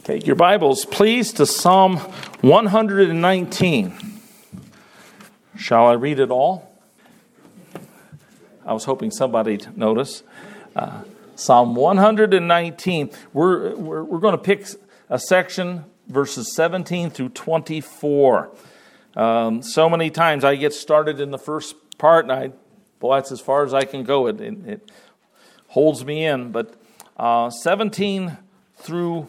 Take your Bibles, please, to Psalm 119. Shall I read it all? I was hoping somebody'd notice. Psalm 119. We're going to pick a section, verses 17 through 24. So many times I get started in the first part, and that's as far as I can go. It holds me in. But 17 through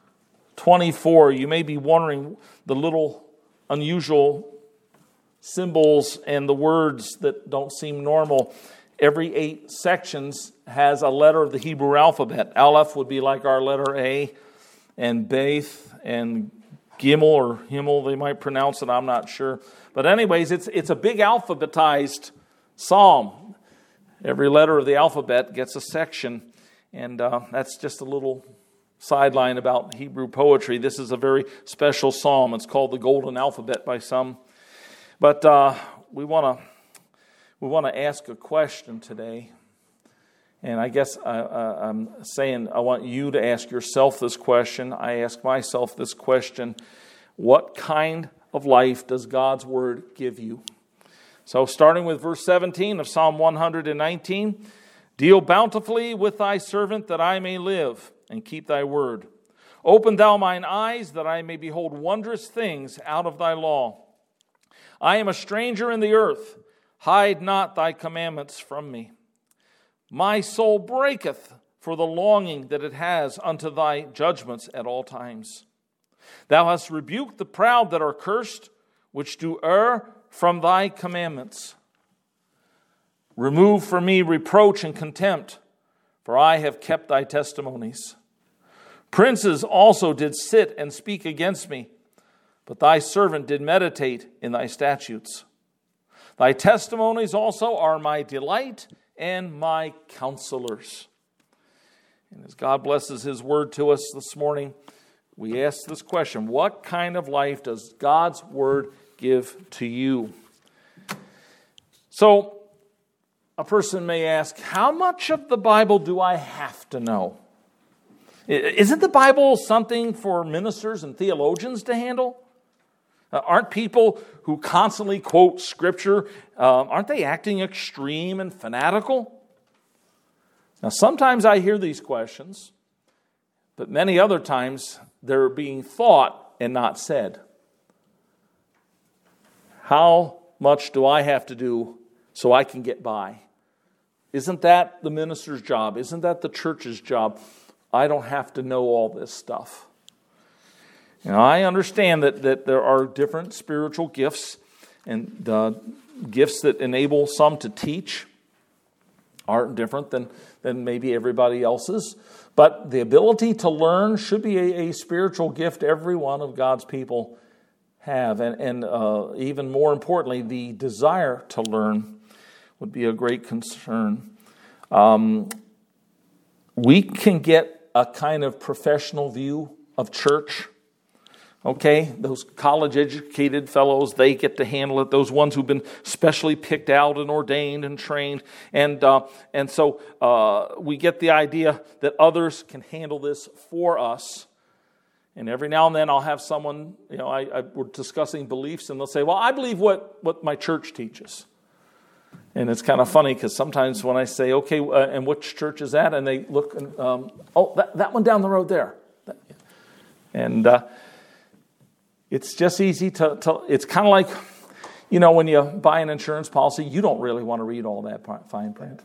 24, you may be wondering the little unusual symbols and the words that don't seem normal. Every 8 sections has a letter of the Hebrew alphabet. Aleph would be like our letter A, and Beth and Gimel or Himmel, they might pronounce it, I'm not sure. But anyways, it's a big alphabetized psalm. Every letter of the alphabet gets a section, and that's just a little sideline about Hebrew poetry. This is a very special psalm. It's called the Golden Alphabet by some. But we want to ask a question today. And I guess I'm saying I want you to ask yourself this question. I ask myself this question. What kind of life does God's Word give you? So starting with verse 17 of Psalm 119, deal bountifully with thy servant that I may live and keep thy word. Open thou mine eyes that I may behold wondrous things out of thy law. I am a stranger in the earth. Hide not thy commandments from me. My soul breaketh for the longing that it has unto thy judgments at all times. Thou hast rebuked the proud that are cursed, which do err from thy commandments. Remove from me reproach and contempt, for I have kept thy testimonies. Princes also did sit and speak against me, but thy servant did meditate in thy statutes. Thy testimonies also are my delight and my counselors. And as God blesses His word to us this morning, we ask this question: what kind of life does God's word give to you? So, a person may ask, how much of the Bible do I have to know? Isn't the Bible something for ministers and theologians to handle? Aren't people who constantly quote Scripture, aren't they acting extreme and fanatical? Now, sometimes I hear these questions, but many other times they're being thought and not said. How much do I have to do so I can get by? Isn't that the minister's job? Isn't that the church's job? I don't have to know all this stuff. Now, I understand that there are different spiritual gifts, and gifts that enable some to teach aren't different than maybe everybody else's. But the ability to learn should be a spiritual gift every one of God's people have. And even more importantly, the desire to learn would be a great concern. We can get a kind of professional view of church. Okay, those college-educated fellows, they get to handle it. Those ones who've been specially picked out and ordained and trained. And so we get the idea that others can handle this for us. And every now and then I'll have someone, we're discussing beliefs, and they'll say, well, I believe what my church teaches. And it's kind of funny because sometimes when I say, okay, and which church is that? And they look, and, that one down the road there. And it's just easy to it's kind of like, when you buy an insurance policy, you don't really want to read all that fine print.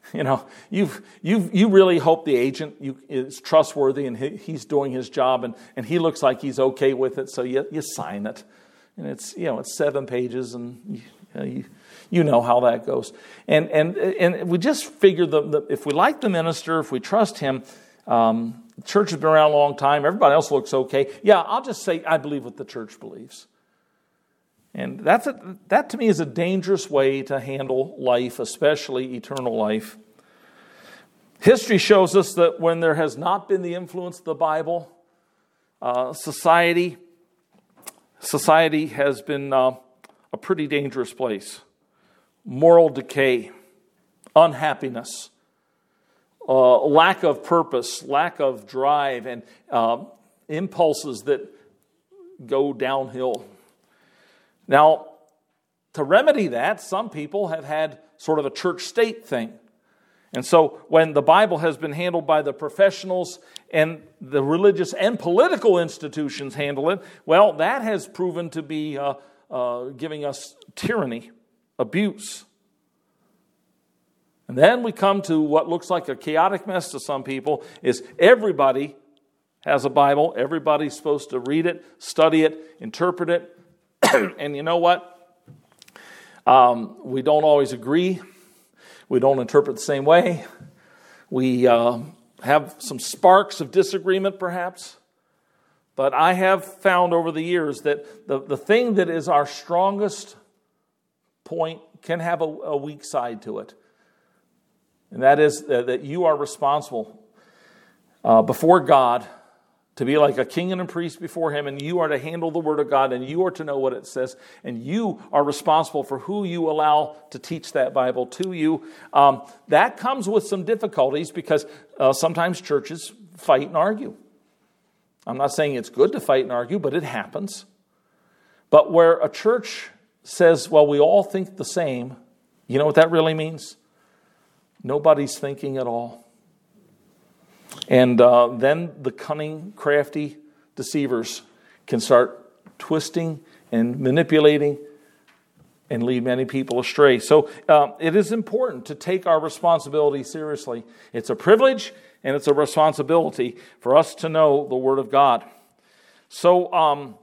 You really hope the agent is trustworthy and he's doing his job and he looks like he's okay with it, so you sign it. And it's 7 pages, and you know how that goes. And we just figure if we like the minister, if we trust him, church has been around a long time, everybody else looks okay. Yeah, I'll just say I believe what the church believes. And that to me is a dangerous way to handle life, especially eternal life. History shows us that when there has not been the influence of the Bible, society has been a pretty dangerous place. Moral decay, unhappiness, lack of purpose, lack of drive, and impulses that go downhill. Now, to remedy that, some people have had sort of a church-state thing. And so when the Bible has been handled by the professionals and the religious and political institutions handle it, well, that has proven to be giving us tyranny, abuse. And then we come to what looks like a chaotic mess to some people, is everybody has a Bible. Everybody's supposed to read it, study it, interpret it. And you know what? We don't always agree. We don't interpret the same way. We have some sparks of disagreement, perhaps. But I have found over the years that the thing that is our strongest point can have a weak side to it. And that is that you are responsible before God to be like a king and a priest before Him, and you are to handle the Word of God, and you are to know what it says, and you are responsible for who you allow to teach that Bible to you. That comes with some difficulties because sometimes churches fight and argue. I'm not saying it's good to fight and argue, but it happens. But where a church says, well, we all think the same, you know what that really means? Nobody's thinking at all. And then the cunning, crafty deceivers can start twisting and manipulating and lead many people astray. So it is important to take our responsibility seriously. It's a privilege and it's a responsibility for us to know the Word of God. So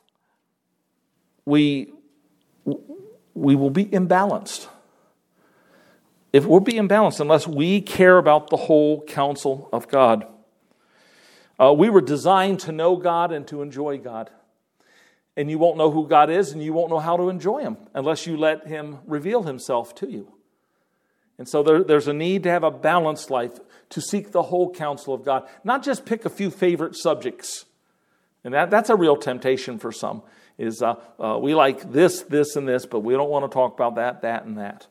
we will be imbalanced. If we'll be imbalanced unless we care about the whole counsel of God. We were designed to know God and to enjoy God. And you won't know who God is and you won't know how to enjoy Him unless you let Him reveal Himself to you. And so there's a need to have a balanced life, to seek the whole counsel of God. Not just pick a few favorite subjects. And that's a real temptation for some. Is we like this, and this, but we don't want to talk about that, and that.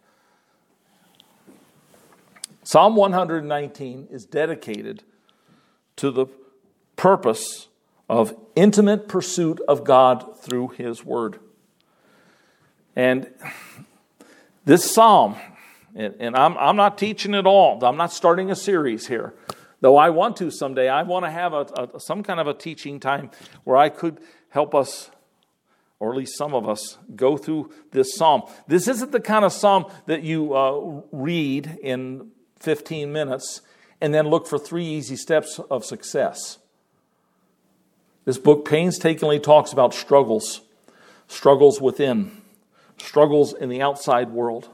Psalm 119 is dedicated to the purpose of intimate pursuit of God through His Word. And this psalm, and I'm not teaching it all. I'm not starting a series here. Though I want to someday. I want to have some kind of a teaching time where I could help us, or at least some of us, go through this psalm. This isn't the kind of psalm that you read in 15 minutes and then look for 3 easy steps of success. This book painstakingly talks about struggles within, struggles in the outside world,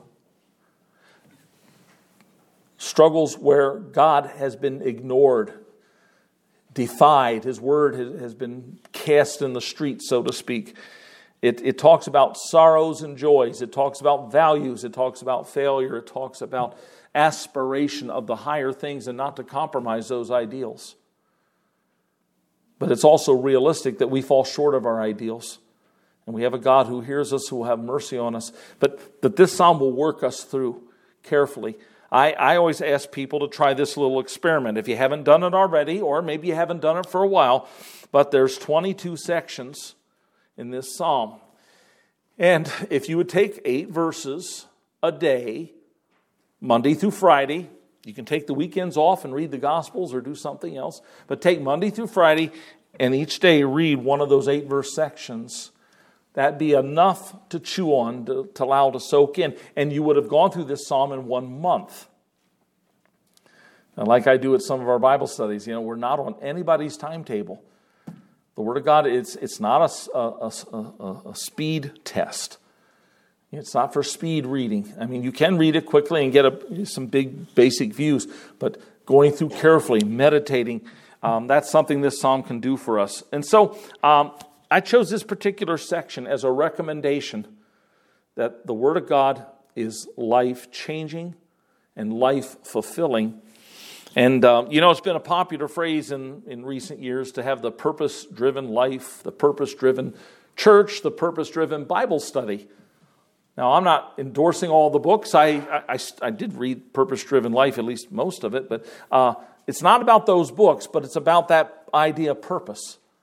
struggles where God has been ignored, defied. His word has been cast in the street, so to speak. It talks about sorrows and joys. It talks about values. It talks about failure. It talks about aspiration of the higher things and not to compromise those ideals. But it's also realistic that we fall short of our ideals. And we have a God who hears us, who will have mercy on us. But that this psalm will work us through carefully. I always ask people to try this little experiment. If you haven't done it already, or maybe you haven't done it for a while, but there's 22 sections in this psalm. And if you would take 8 verses a day, Monday through Friday, you can take the weekends off and read the Gospels or do something else, but take Monday through Friday and each day read one of those 8 verse sections. That'd be enough to chew on, to allow to soak in. And you would have gone through this psalm in 1 month. And like I do at some of our Bible studies, we're not on anybody's timetable. The Word of God, it's not a speed test. It's not for speed reading. I mean, you can read it quickly and get some big basic views, but going through carefully, meditating, that's something this psalm can do for us. And so I chose this particular section as a recommendation that the Word of God is life-changing and life-fulfilling. And, it's been a popular phrase in recent years to have the purpose-driven life, the purpose-driven church, the purpose-driven Bible study. Now, I'm not endorsing all the books. I did read Purpose-Driven Life, at least most of it, but it's not about those books, but it's about that idea of purpose.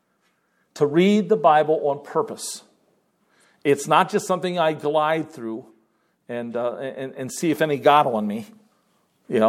to read the Bible on purpose. It's not just something I glide through and see if any got on me. You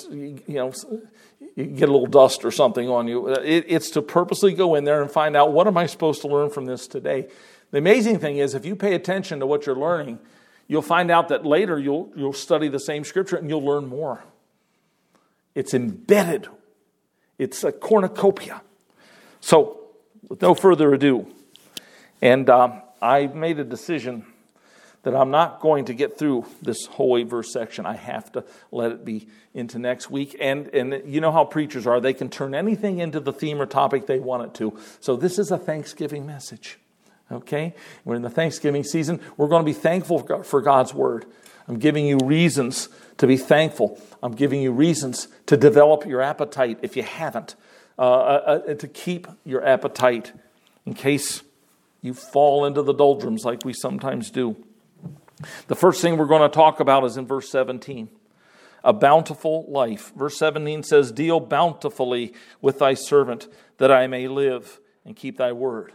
get a little dust or something on you. It's to purposely go in there and find out, what am I supposed to learn from this today? The amazing thing is, if you pay attention to what you're learning, you'll find out that later you'll study the same scripture and you'll learn more. It's embedded. It's a cornucopia. So, with no further ado, and I made a decision that I'm not going to get through this whole 8-verse section. I have to let it be into next week. And you know how preachers are. They can turn anything into the theme or topic they want it to. So this is a Thanksgiving message. Okay? We're in the Thanksgiving season. We're going to be thankful for God's Word. I'm giving you reasons to be thankful. I'm giving you reasons to develop your appetite if you haven't. To keep your appetite in case you fall into the doldrums like we sometimes do. The first thing we're going to talk about is in verse 17. A bountiful life. Verse 17 says, "Deal bountifully with thy servant, that I may live and keep thy word."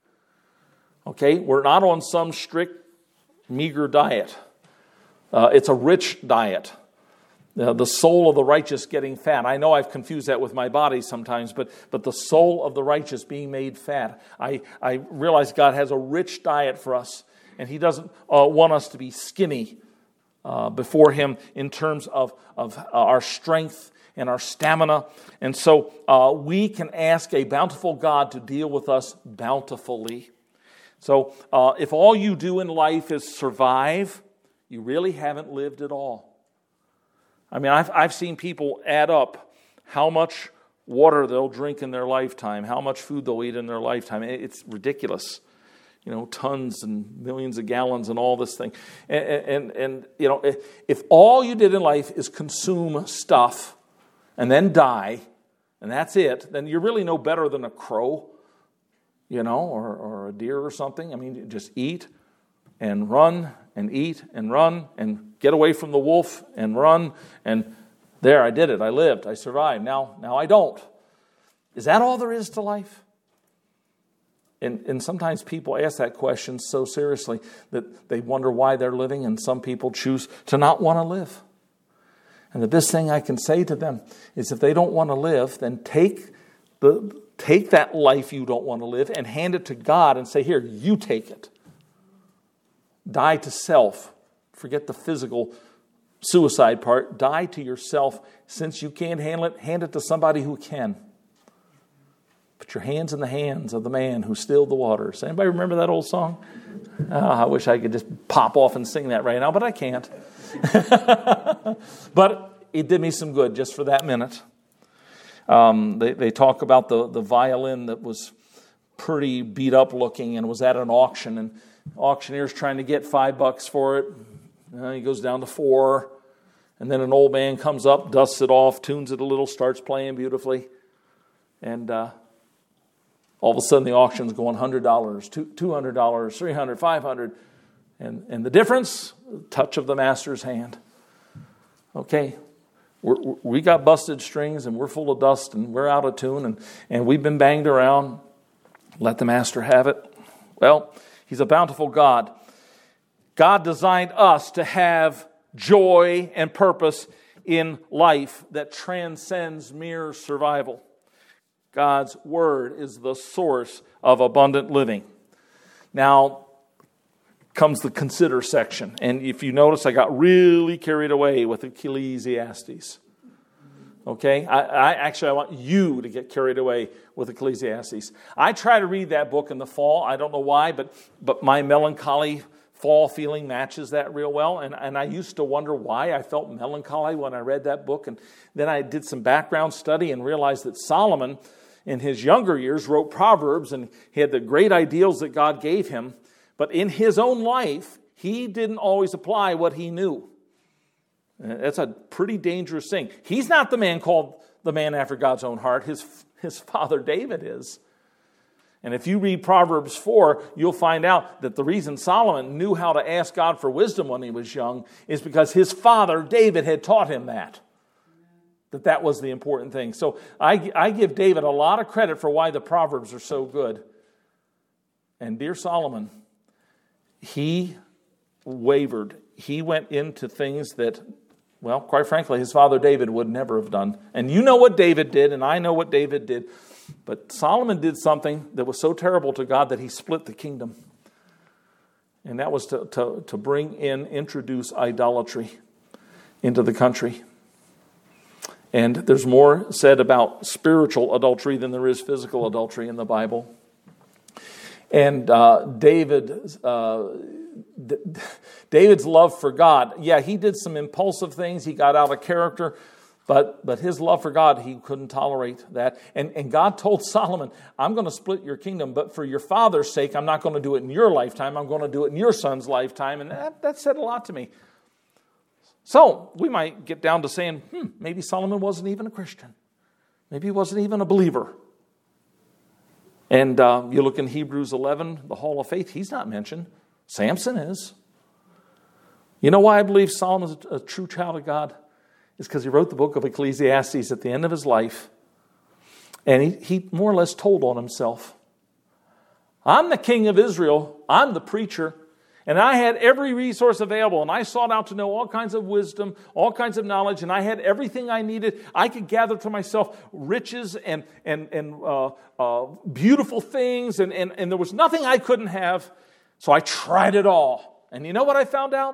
Okay, we're not on some strict, meager diet. It's a rich diet. The soul of the righteous getting fat. I know I've confused that with my body sometimes, but the soul of the righteous being made fat. I realize God has a rich diet for us, and He doesn't want us to be skinny before Him in terms of our strength and our stamina. And so we can ask a bountiful God to deal with us bountifully. So if all you do in life is survive, you really haven't lived at all. I mean, I've seen people add up how much water they'll drink in their lifetime, how much food they'll eat in their lifetime. It's ridiculous. Tons and millions of gallons and all this thing. And if all you did in life is consume stuff and then die, and that's it, then you're really no better than a crow, or a deer or something. I mean, just eat and run and eat and run and get away from the wolf and run, and there, I did it. I lived. I survived. Now I don't. Is that all there is to life? And sometimes people ask that question so seriously that they wonder why they're living, and some people choose to not want to live. And the best thing I can say to them is, if they don't want to live, then take that life you don't want to live and hand it to God and say, "Here, you take it." Die to self. Forget the physical suicide part. Die to yourself. Since you can't handle it, hand it to somebody who can. Put your hands in the hands of the man who stilled the waters. Anybody remember that old song? I wish I could just pop off and sing that right now, but I can't. But it did me some good just for that minute. They talk about the violin that was pretty beat up looking and was at an auction, and auctioneer's trying to get $5 for it. He goes down to $4, and then an old man comes up, dusts it off, tunes it a little, starts playing beautifully, and all of a sudden the auction's going $100, $200, $300, $500, and the difference, touch of the master's hand. Okay, we got busted strings and we're full of dust and we're out of tune and we've been banged around. Let the master have it. Well, He's a bountiful God. God designed us to have joy and purpose in life that transcends mere survival. God's Word is the source of abundant living. Now comes the consider section. And if you notice, I got really carried away with Ecclesiastes. Okay? I want you to get carried away with Ecclesiastes. I try to read that book in the fall. I don't know why, but my melancholy fall feeling matches that real well. And I used to wonder why I felt melancholy when I read that book. And then I did some background study and realized that Solomon, in his younger years, wrote Proverbs, and he had the great ideals that God gave him. But in his own life, he didn't always apply what he knew. That's a pretty dangerous thing. He's not the man called the man after God's own heart. His father David is. And if you read Proverbs 4, you'll find out that the reason Solomon knew how to ask God for wisdom when he was young is because his father David had taught him that was the important thing. So I give David a lot of credit for why the Proverbs are so good. And dear Solomon, he wavered. He went into things that, well, quite frankly, his father David would never have done. And you know what David did, and I know what David did. But Solomon did something that was so terrible to God that he split the kingdom. And that was to introduce idolatry into the country. And there's more said about spiritual adultery than there is physical adultery in the Bible. And David's love for God, yeah, he did some impulsive things. He got out of character. But his love for God, he couldn't tolerate that. And God told Solomon, I'm going to split your kingdom, but for your father's sake, I'm not going to do it in your lifetime. I'm going to do it in your son's lifetime. And that said a lot to me. So we might get down to saying, maybe Solomon wasn't even a Christian. Maybe he wasn't even a believer. And you look in Hebrews 11, the Hall of Faith, he's not mentioned. Samson is. You know why I believe Solomon's a true child of God? It's because he wrote the book of Ecclesiastes at the end of his life. And he more or less told on himself. I'm the king of Israel. I'm the preacher. And I had every resource available. And I sought out to know all kinds of wisdom, all kinds of knowledge. And I had everything I needed. I could gather to myself riches and beautiful things. And there was nothing I couldn't have. So I tried it all. And you know what I found out?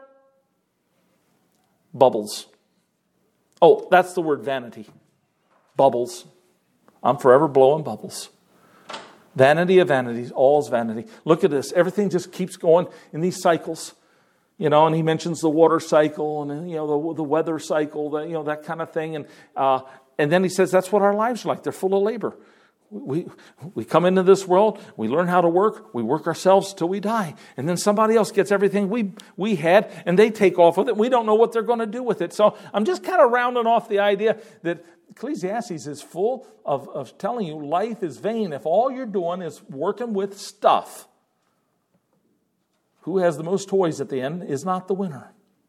Bubbles. Oh, that's the word vanity. Bubbles. I'm forever blowing bubbles. Vanity of vanities, all is vanity. Look at this. Everything just keeps going in these cycles. And he mentions the water cycle and the weather cycle, that kind of thing. And then he says that's what our lives are like. They're full of labor. We come into this world, we learn how to work, we work ourselves till we die. And then somebody else gets everything we had, and they take off with it. We don't know what they're going to do with it. So I'm just kind of rounding off the idea that Ecclesiastes is full of telling you life is vain if all you're doing is working with stuff. Who has the most toys at the end is not the winner.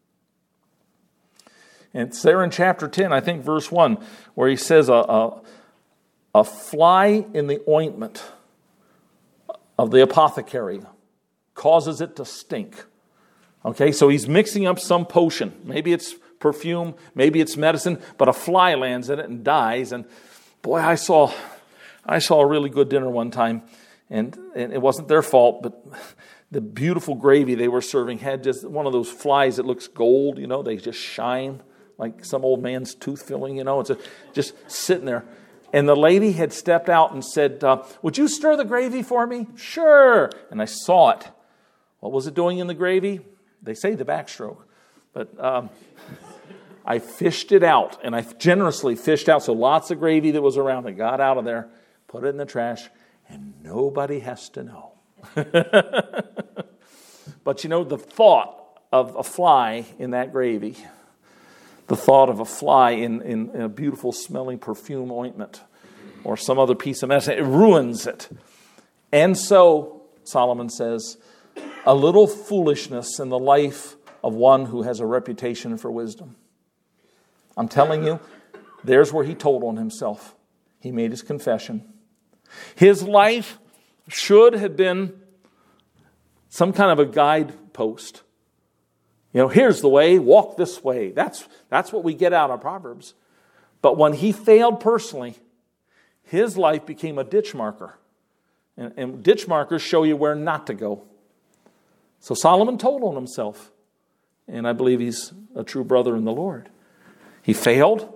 And it's there in chapter 10, I think verse 1, where he says a fly in the ointment of the apothecary causes it to stink. Okay, so he's mixing up some potion. Maybe it's perfume, maybe it's medicine, but a fly lands in it and dies. And boy, I saw a really good dinner one time, and it wasn't their fault, but the beautiful gravy they were serving had just one of those flies that looks gold, they just shine like some old man's tooth filling, it's just sitting there. And the lady had stepped out and said, would you stir the gravy for me? Sure. And I saw it. What was it doing in the gravy? They say the backstroke. But I fished it out. And I generously fished out. So lots of gravy that was around. I got out of there, put it in the trash, and nobody has to know. But the thought of a fly in that gravy, the thought of a fly in a beautiful smelling perfume ointment or some other piece of medicine, it ruins it. And so, Solomon says, a little foolishness in the life of one who has a reputation for wisdom. I'm telling you, there's where he told on himself. He made his confession. His life should have been some kind of a guidepost. Here's the way, walk this way. That's what we get out of Proverbs. But when he failed personally, his life became a ditch marker. And ditch markers show you where not to go. So Solomon told on himself. And I believe he's a true brother in the Lord. He failed.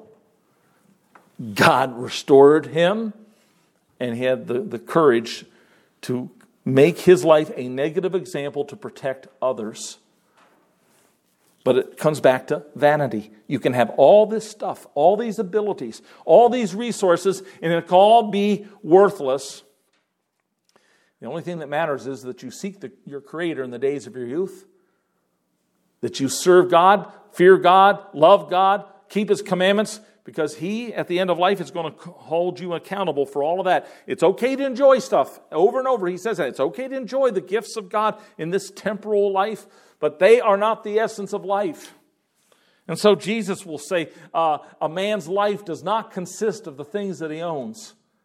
God restored him. And he had the courage to make his life a negative example to protect others. But it comes back to vanity. You can have all this stuff, all these abilities, all these resources, and it can all be worthless. The only thing that matters is that you seek your Creator in the days of your youth, that you serve God, fear God, love God, keep His commandments, because He, at the end of life, is going to hold you accountable for all of that. It's okay to enjoy stuff. Over and over, He says that. It's okay to enjoy the gifts of God in this temporal life, but they are not the essence of life. And so Jesus will say, a man's life does not consist of the things that he owns.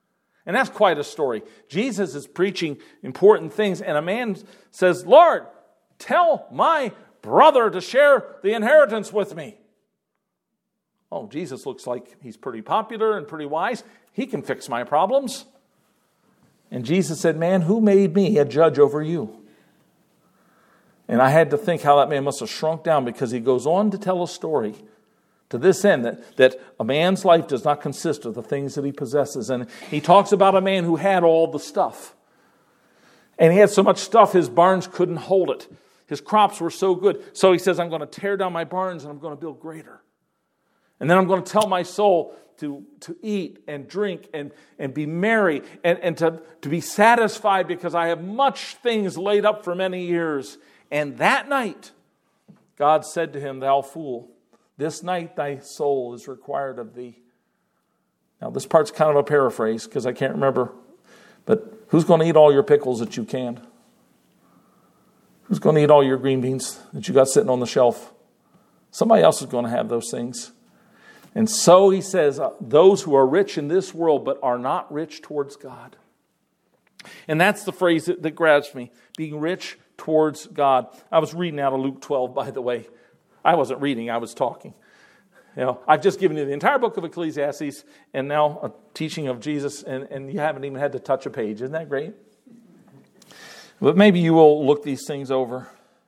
And that's quite a story. Jesus is preaching important things, and a man says, Lord, tell my brother to share the inheritance with me. Oh, Jesus looks like he's pretty popular and pretty wise. He can fix my problems. And Jesus said, man, who made me a judge over you? And I had to think how that man must have shrunk down, because he goes on to tell a story to this end, that a man's life does not consist of the things that he possesses. And he talks about a man who had all the stuff. And he had so much stuff, his barns couldn't hold it. His crops were so good. So he says, I'm going to tear down my barns and I'm going to build greater. And then I'm going to tell my soul to eat and drink and be merry and to be satisfied, because I have much things laid up for many years. And that night, God said to him, thou fool, this night thy soul is required of thee. Now this part's kind of a paraphrase, because I can't remember. But who's going to eat all your pickles that you canned? Who's going to eat all your green beans that you got sitting on the shelf? Somebody else is going to have those things. And so he says, those who are rich in this world but are not rich towards God. And that's the phrase that grabs me, being rich towards God. I was reading out of Luke 12, by the way. I wasn't reading, I was talking. I've just given you the entire book of Ecclesiastes and now a teaching of Jesus, and you haven't even had to touch a page. Isn't that great? But maybe you will look these things over.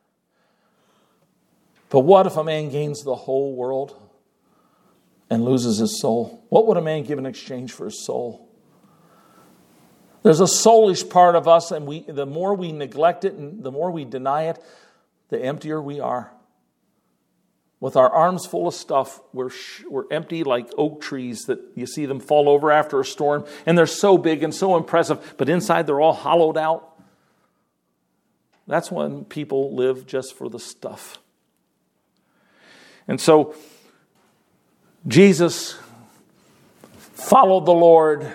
But what if a man gains the whole world and loses his soul? What would a man give in exchange for his soul? There's a soulish part of us, and the more we neglect it and the more we deny it, the emptier we are. With our arms full of stuff, we're empty like oak trees that you see them fall over after a storm, and they're so big and so impressive, but inside they're all hollowed out. That's when people live just for the stuff. And so Jesus followed the Lord,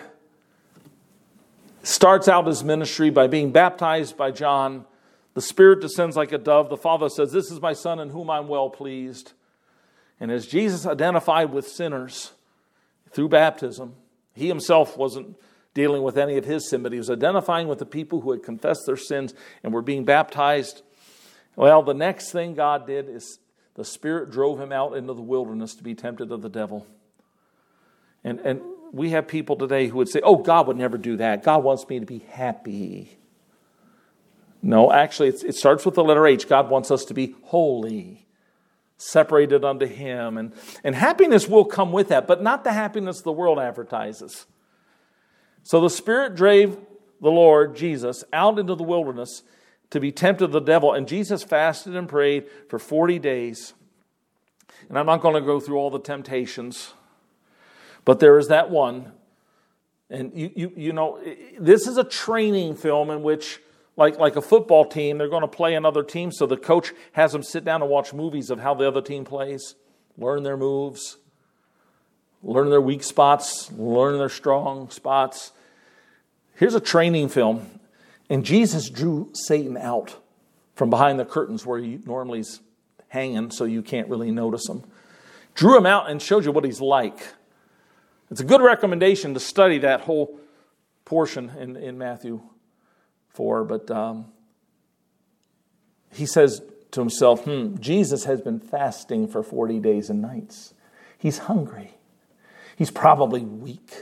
starts out his ministry by being baptized by John. The Spirit descends like a dove. The Father says, this is my Son in whom I'm well pleased. And as Jesus identified with sinners through baptism, he himself wasn't dealing with any of his sin, but he was identifying with the people who had confessed their sins and were being baptized. Well, the next thing God did is the Spirit drove him out into the wilderness to be tempted of the devil. And we have people today who would say, oh, God would never do that. God wants me to be happy. No, actually, it starts with the letter H. God wants us to be holy, separated unto him. And happiness will come with that, but not the happiness the world advertises. So the Spirit drove the Lord Jesus out into the wilderness to be tempted of the devil. And Jesus fasted and prayed for 40 days. And I'm not going to go through all the temptations, but there is that one. And you know, this is a training film in which, like a football team, they're going to play another team. So the coach has them sit down and watch movies of how the other team plays, learn their moves, learn their weak spots, learn their strong spots. Here's a training film. And Jesus drew Satan out from behind the curtains where he normally is hanging so you can't really notice him. Drew him out and showed you what he's like. It's a good recommendation to study that whole portion in Matthew 4. But he says to himself, Jesus has been fasting for 40 days and nights. He's hungry. He's probably weak.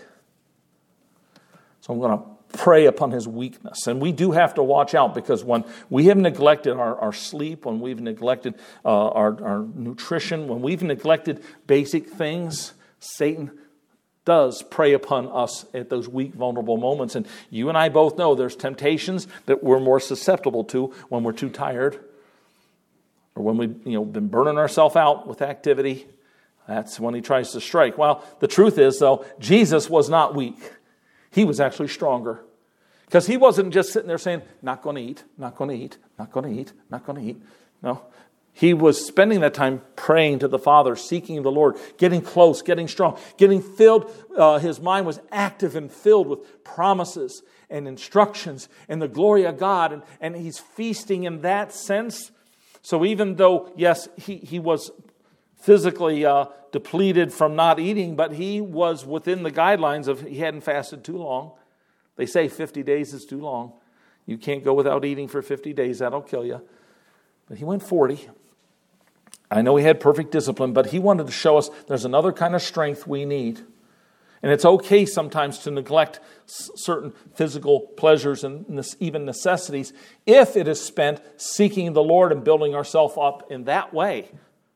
So I'm going to pray upon his weakness. And we do have to watch out, because when we have neglected our sleep, when we've neglected our nutrition, when we've neglected basic things, Satan does prey upon us at those weak, vulnerable moments. And you and I both know there's temptations that we're more susceptible to when we're too tired, or when we've been burning ourselves out with activity. That's when he tries to strike. Well, the truth is, though, Jesus was not weak. He was actually stronger. Because he wasn't just sitting there saying, not going to eat, not going to eat, not going to eat, not going to eat. No. He was spending that time praying to the Father, seeking the Lord, getting close, getting strong, getting filled. His mind was active and filled with promises and instructions and the glory of God. And he's feasting in that sense. So even though, yes, he was physically depleted from not eating, but he was within the guidelines of he hadn't fasted too long. They say 50 days is too long. You can't go without eating for 50 days. That'll kill you. But he went 40. I know he had perfect discipline, but he wanted to show us there's another kind of strength we need. And it's okay sometimes to neglect certain physical pleasures and even necessities if it is spent seeking the Lord and building ourselves up in that way.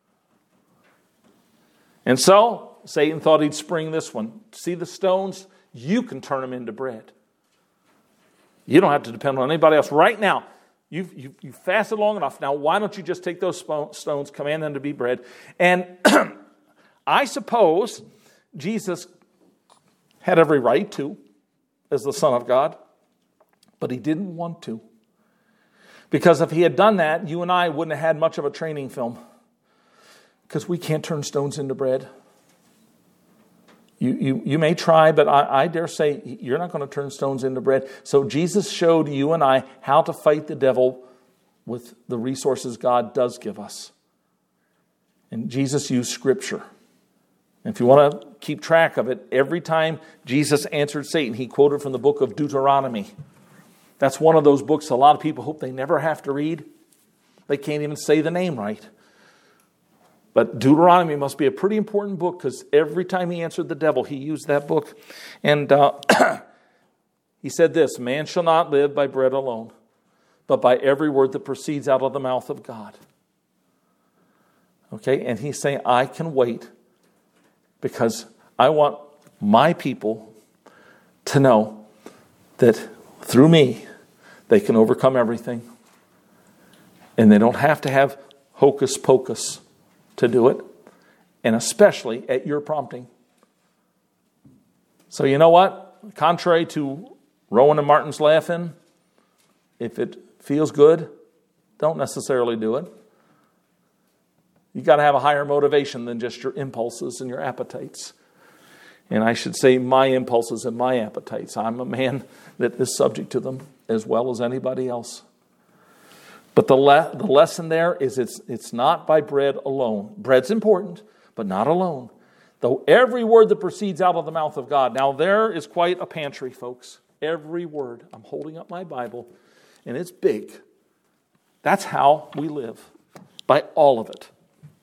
And so, Satan thought he'd spring this one. See the stones? You can turn them into bread. You don't have to depend on anybody else. Right now, you've fasted long enough. Now, why don't you just take those stones, command them to be bread? And I suppose Jesus had every right to, as the Son of God, but he didn't want to. Because if he had done that, you and I wouldn't have had much of a training film. Because we can't turn stones into bread. You may try, but I dare say you're not going to turn stones into bread. So Jesus showed you and I how to fight the devil with the resources God does give us. And Jesus used Scripture. And if you want to keep track of it, every time Jesus answered Satan, he quoted from the book of Deuteronomy. That's one of those books a lot of people hope they never have to read. They can't even say the name right. But Deuteronomy must be a pretty important book because every time he answered the devil, he used that book. And he said this, man shall not live by bread alone, but by every word that proceeds out of the mouth of God. Okay, and he's saying, I can wait because I want my people to know that through me, they can overcome everything. And they don't have to have hocus pocus to do it, and especially at your prompting. So you know what? Contrary to Rowan and Martin's laughing, if it feels good, don't necessarily do it. You got to have a higher motivation than just your impulses and your appetites. And I should say my impulses and my appetites. I'm a man that is subject to them as well as anybody else. But the lesson there is it's not by bread alone. Bread's important, but not alone. Though every word that proceeds out of the mouth of God. Now there is quite a pantry, folks. Every word. I'm holding up my Bible, and it's big. That's how we live. By all of it.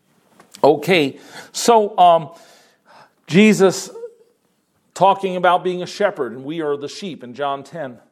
Okay, so Jesus talking about being a shepherd, and we are the sheep in John 10.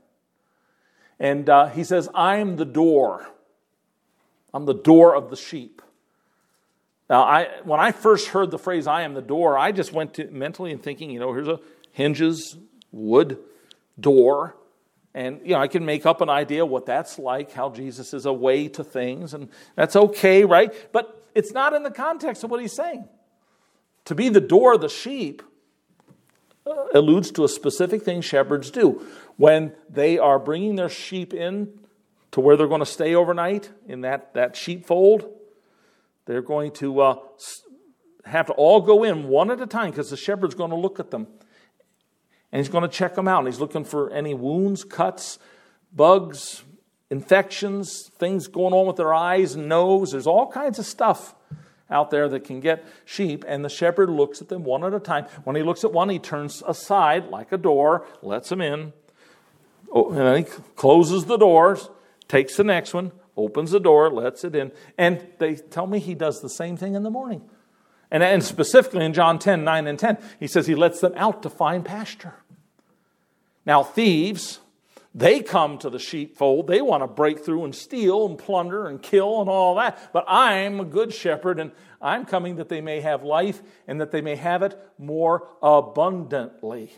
And he says, I'm the door. I'm the door of the sheep. Now, when I first heard the phrase, I am the door, I just went to mentally and thinking, here's a hinges, wood door. And, I can make up an idea what that's like, how Jesus is a way to things. And that's okay, right? But it's not in the context of what he's saying. To be the door of the sheep alludes to a specific thing shepherds do. When they are bringing their sheep in to where they're going to stay overnight in that sheepfold, they're going to have to all go in one at a time because the shepherd's going to look at them. And he's going to check them out. And he's looking for any wounds, cuts, bugs, infections, things going on with their eyes and nose. There's all kinds of stuff out there that can get sheep. And the shepherd looks at them one at a time. When he looks at one, he turns aside like a door, lets them in. And then he closes the doors, takes the next one, opens the door, lets it in. And they tell me he does the same thing in the morning. And specifically in John 10, 9 and 10, he says he lets them out to find pasture. Now thieves, they come to the sheepfold. They want to break through and steal and plunder and kill and all that. But I'm a good shepherd, and I'm coming that they may have life and that they may have it more abundantly.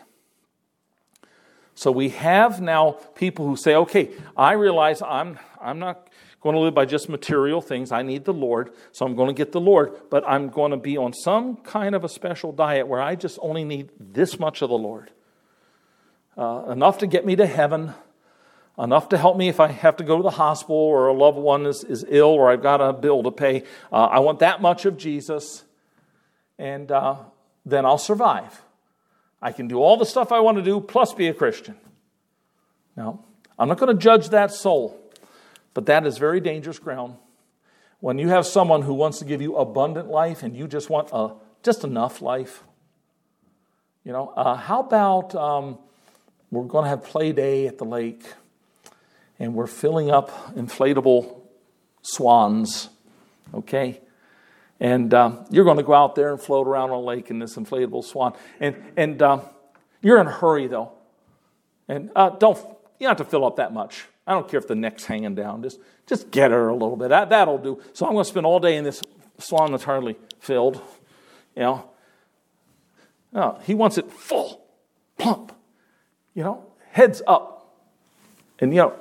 So we have now people who say, okay, I realize I'm not going to live by just material things. I need the Lord, so I'm going to get the Lord. But I'm going to be on some kind of a special diet where I just only need this much of the Lord. Enough to get me to heaven. Enough to help me if I have to go to the hospital or a loved one is ill or I've got a bill to pay. I want that much of Jesus, and then I'll survive. I can do all the stuff I want to do, plus be a Christian. Now, I'm not going to judge that soul, but that is very dangerous ground. When you have someone who wants to give you abundant life and you just want just enough life, how about we're going to have play day at the lake, and we're filling up inflatable swans, okay? And you're going to go out there and float around on a lake in this inflatable swan. And you're in a hurry, though. And you don't have to fill up that much. I don't care if the neck's hanging down. Just get her a little bit. That'll do. So I'm going to spend all day in this swan that's hardly filled. You know. No, he wants it full, plump. You know, heads up. And, you know,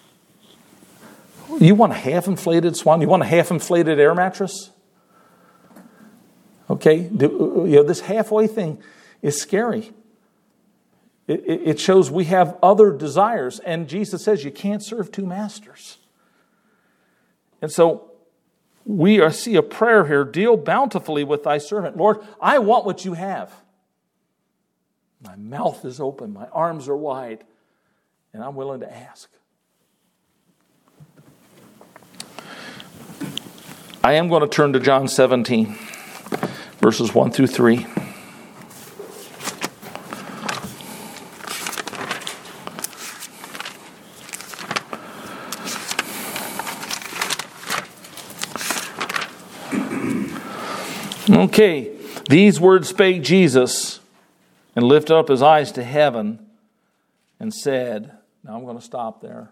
you want a half-inflated swan? You want a half-inflated air mattress? Okay, this halfway thing is scary. It shows we have other desires, and Jesus says you can't serve two masters. And so we see a prayer here, deal bountifully with thy servant. Lord, I want what you have. My mouth is open, my arms are wide, and I'm willing to ask. I am going to turn to John 17, verses 1 through 3. Okay, these words spake Jesus, and lifted up his eyes to heaven, and said, now I'm going to stop there.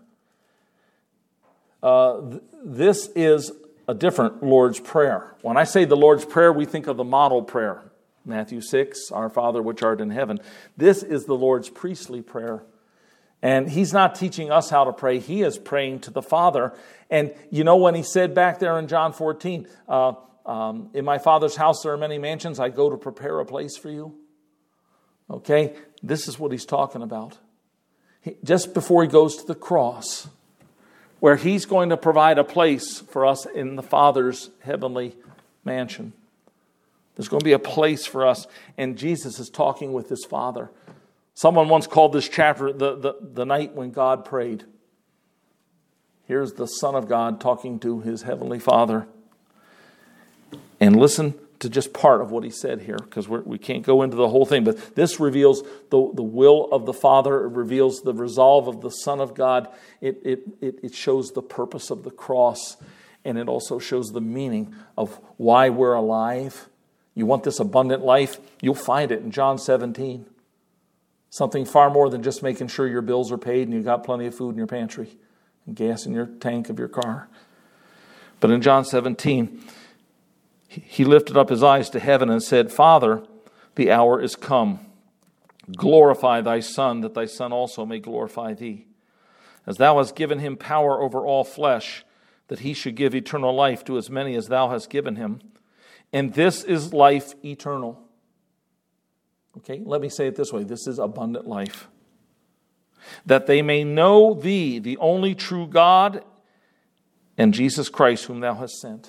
This is a different Lord's Prayer. When I say the Lord's Prayer, we think of the model prayer. Matthew 6, Our Father which art in heaven. This is the Lord's priestly prayer. And he's not teaching us how to pray. He is praying to the Father. And you know when he said back there in John 14, in my Father's house there are many mansions, I go to prepare a place for you. Okay, this is what he's talking about. Just before he goes to the cross, where he's going to provide a place for us in the Father's heavenly mansion. There's going to be a place for us, and Jesus is talking with his Father. Someone once called this chapter the night when God prayed. Here's the Son of God talking to his heavenly Father. And listen to just part of what he said here, because we can't go into the whole thing, but this reveals the will of the Father. It reveals the resolve of the Son of God. It shows the purpose of the cross, and it also shows the meaning of why we're alive. You want this abundant life? You'll find it in John 17. Something far more than just making sure your bills are paid and you've got plenty of food in your pantry and gas in your tank of your car. But in John 17, he lifted up his eyes to heaven and said, Father, the hour is come. Glorify thy Son, that thy Son also may glorify thee. As thou hast given him power over all flesh, that he should give eternal life to as many as thou hast given him. And this is life eternal. Okay, let me say it this way. This is abundant life. That they may know thee, the only true God, and Jesus Christ, whom thou hast sent.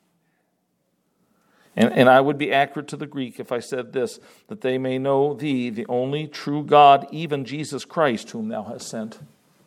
And I would be accurate to the Greek if I said this, that they may know thee, the only true God, even Jesus Christ, whom thou hast sent.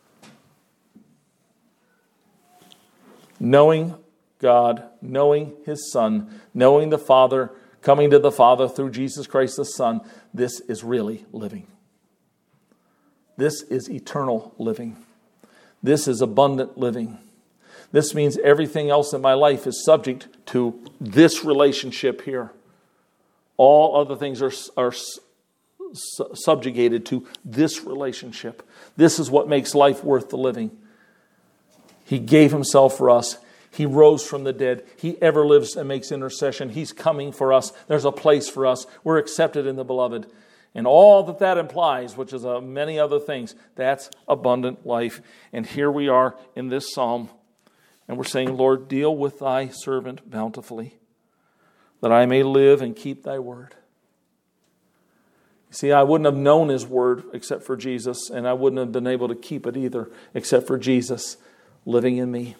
Knowing God, knowing his Son, knowing the Father, coming to the Father through Jesus Christ the Son, this is really living. This is eternal living. This is abundant living. This means everything else in my life is subject to this relationship here. All other things are subjugated to this relationship. This is what makes life worth the living. He gave himself for us. He rose from the dead. He ever lives and makes intercession. He's coming for us. There's a place for us. We're accepted in the beloved. And all that implies, which is many other things, that's abundant life. And here we are in this psalm. And we're saying, Lord, deal with thy servant bountifully, that I may live and keep thy word. You see, I wouldn't have known his word except for Jesus, and I wouldn't have been able to keep it either except for Jesus living in me.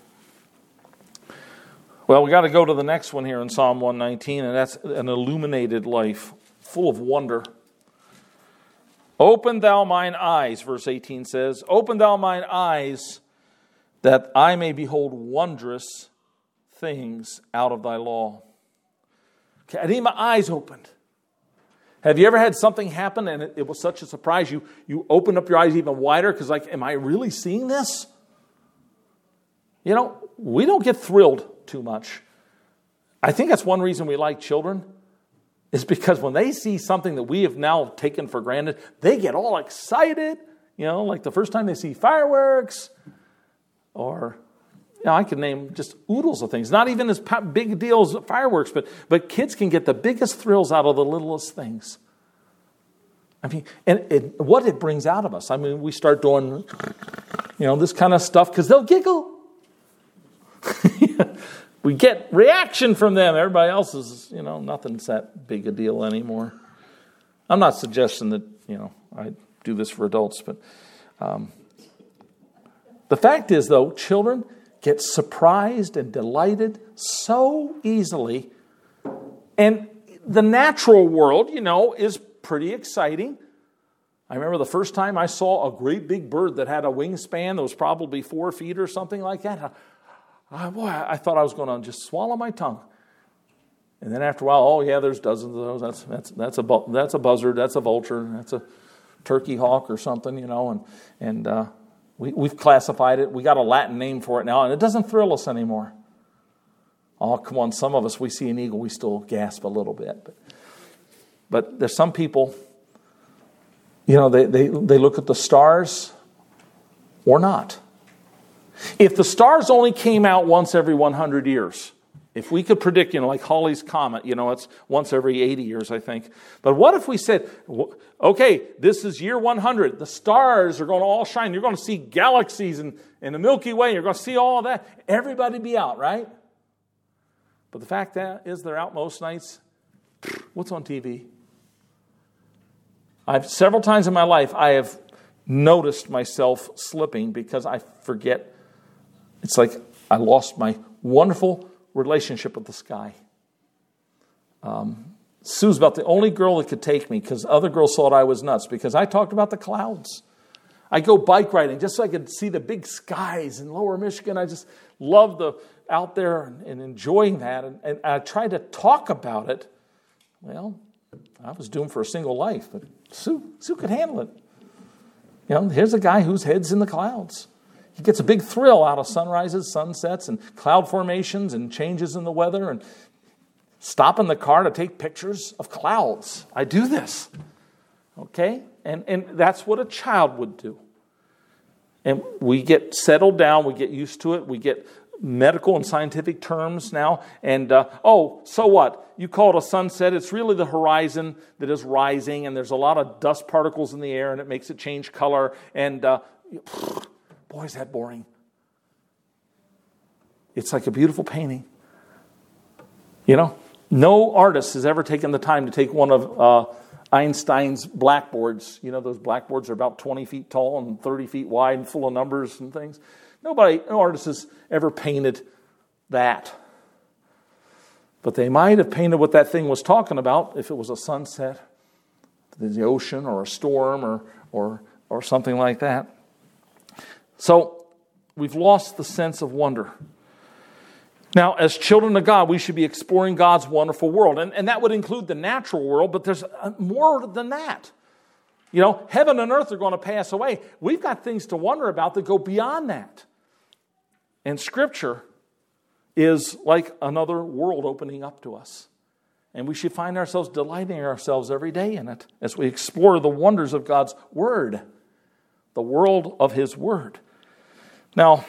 Well, we got to go to the next one here in Psalm 119, and that's an illuminated life, full of wonder. Open thou mine eyes, verse 18 says, open thou mine eyes, that I may behold wondrous things out of thy law. Okay, I need my eyes opened. Have you ever had something happen and it was such a surprise you opened up your eyes even wider because like, am I really seeing this? You know, we don't get thrilled too much. I think that's one reason we like children is because when they see something that we have now taken for granted, they get all excited. You know, like the first time they see fireworks or... I could name just oodles of things. Not even as big a deal as fireworks, but kids can get the biggest thrills out of the littlest things. I mean, and what it brings out of us. I mean, we start doing, this kind of stuff because they'll giggle. We get reaction from them. Everybody else is, nothing's that big a deal anymore. I'm not suggesting that, I do this for adults, but the fact is, though, children get surprised and delighted so easily. And the natural world, is pretty exciting. I remember the first time I saw a great big bird that had a wingspan that was probably 4 feet or something like that. I thought I was going to just swallow my tongue. And then after a while, there's dozens of those. That's a buzzard, that's a vulture, that's a turkey hawk or something, and we've classified it. We got a Latin name for it now, and it doesn't thrill us anymore. Oh, come on, some of us, we see an eagle, we still gasp a little bit. But there's some people, they look at the stars or not. If the stars only came out once every 100 years, if we could predict, like Halley's Comet, it's once every 80 years, I think. But what if we said, okay, this is year 100. The stars are going to all shine. You're going to see galaxies in the Milky Way. You're going to see all that. Everybody be out, right? But the fact is they're out most nights. What's on TV? Several times in my life, I have noticed myself slipping because I forget. It's like I lost my wonderful relationship with the sky. Sue's about the only girl that could take me because other girls thought I was nuts because I talked about the clouds. I go bike riding just so I could see the big skies in lower Michigan. I just love out there and enjoying that. And I tried to talk about it. Well, I was doomed for a single life, but Sue could handle it. Here's a guy whose head's in the clouds. He gets a big thrill out of sunrises, sunsets, and cloud formations and changes in the weather and stopping the car to take pictures of clouds. I do this. Okay? And that's what a child would do. And we get settled down. We get used to it. We get medical and scientific terms now. And, so what? You call it a sunset. It's really the horizon that is rising, and there's a lot of dust particles in the air, and it makes it change color. And, boy, is that boring. It's like a beautiful painting. No artist has ever taken the time to take one of Einstein's blackboards. Those blackboards are about 20 feet tall and 30 feet wide and full of numbers and things. No artist has ever painted that. But they might have painted what that thing was talking about if it was a sunset, the ocean, or a storm, or something like that. So we've lost the sense of wonder. Now, as children of God, we should be exploring God's wonderful world. And that would include the natural world, but there's more than that. Heaven and earth are going to pass away. We've got things to wonder about that go beyond that. And Scripture is like another world opening up to us. And we should find ourselves delighting ourselves every day in it as we explore the wonders of God's Word, the world of His Word. Now,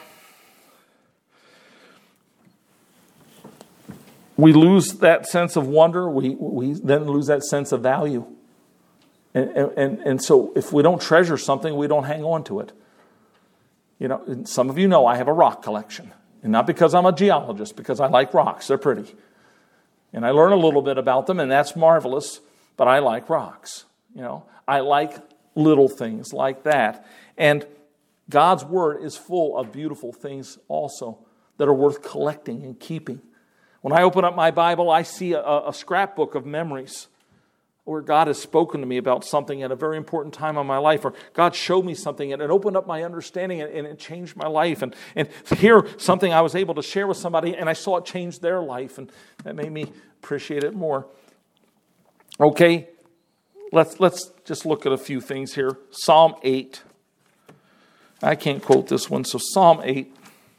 we lose that sense of wonder. We then lose that sense of value. And so if we don't treasure something, we don't hang on to it. Some of you know I have a rock collection. And not because I'm a geologist, because I like rocks. They're pretty. And I learn a little bit about them, and that's marvelous. But I like rocks. I like little things like that. And God's Word is full of beautiful things also that are worth collecting and keeping. When I open up my Bible, I see a scrapbook of memories where God has spoken to me about something at a very important time in my life, or God showed me something and it opened up my understanding and it changed my life. And here, something I was able to share with somebody and I saw it change their life, and that made me appreciate it more. Okay, let's just look at a few things here. Psalm 8. I can't quote this one, so Psalm 8.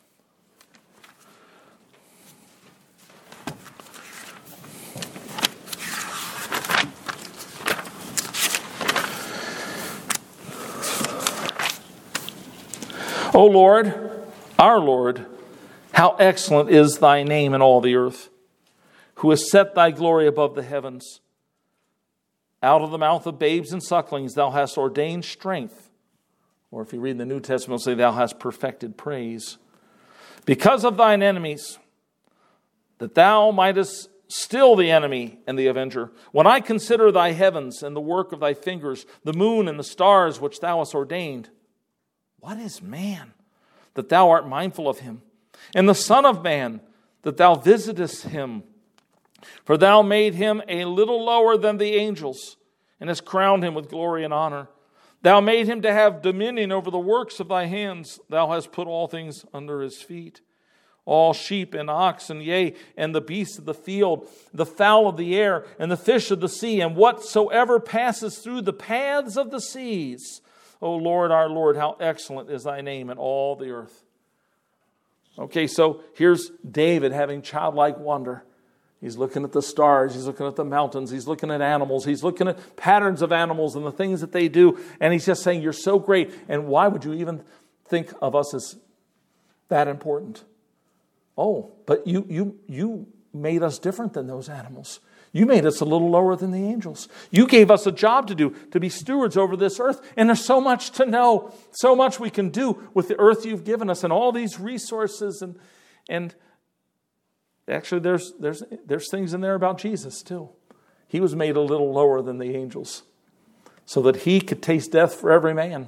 O Lord, our Lord, how excellent is thy name in all the earth, who has set thy glory above the heavens. Out of the mouth of babes and sucklings thou hast ordained strength. Or if you read the New Testament, it'll say thou hast perfected praise. Because of thine enemies, that thou mightest still the enemy and the avenger. When I consider thy heavens and the work of thy fingers, the moon and the stars which thou hast ordained. What is man, that thou art mindful of him? And the Son of Man, that thou visitest him? For thou made him a little lower than the angels, and hast crowned him with glory and honor. Thou made him to have dominion over the works of thy hands. Thou hast put all things under his feet. All sheep and oxen, yea, and the beasts of the field, the fowl of the air, and the fish of the sea, and whatsoever passes through the paths of the seas. O Lord, our Lord, how excellent is thy name in all the earth. Okay, so here's David having childlike wonder. He's looking at the stars, he's looking at the mountains, he's looking at animals, he's looking at patterns of animals and the things that they do, and he's just saying, you're so great, and why would you even think of us as that important? Oh, but you made us different than those animals. You made us a little lower than the angels. You gave us a job to do, to be stewards over this earth, and there's so much to know, so much we can do with the earth you've given us, and all these resources, and actually, there's things in there about Jesus, too. He was made a little lower than the angels so that he could taste death for every man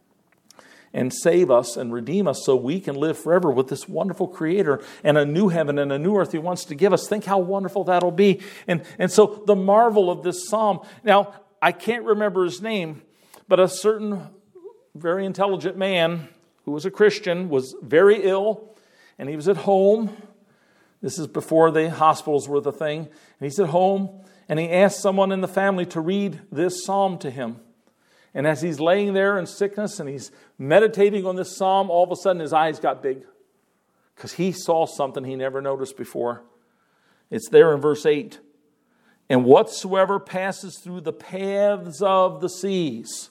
and save us and redeem us so we can live forever with this wonderful Creator and a new heaven and a new earth he wants to give us. Think how wonderful that'll be. And so the marvel of this psalm. Now, I can't remember his name, but a certain very intelligent man who was a Christian was very ill, and he was at home. This is before the hospitals were the thing. And he's at home, and he asked someone in the family to read this psalm to him. And as he's laying there in sickness and he's meditating on this psalm, all of a sudden his eyes got big because he saw something he never noticed before. It's there in verse 8. And whatsoever passes through the paths of the seas.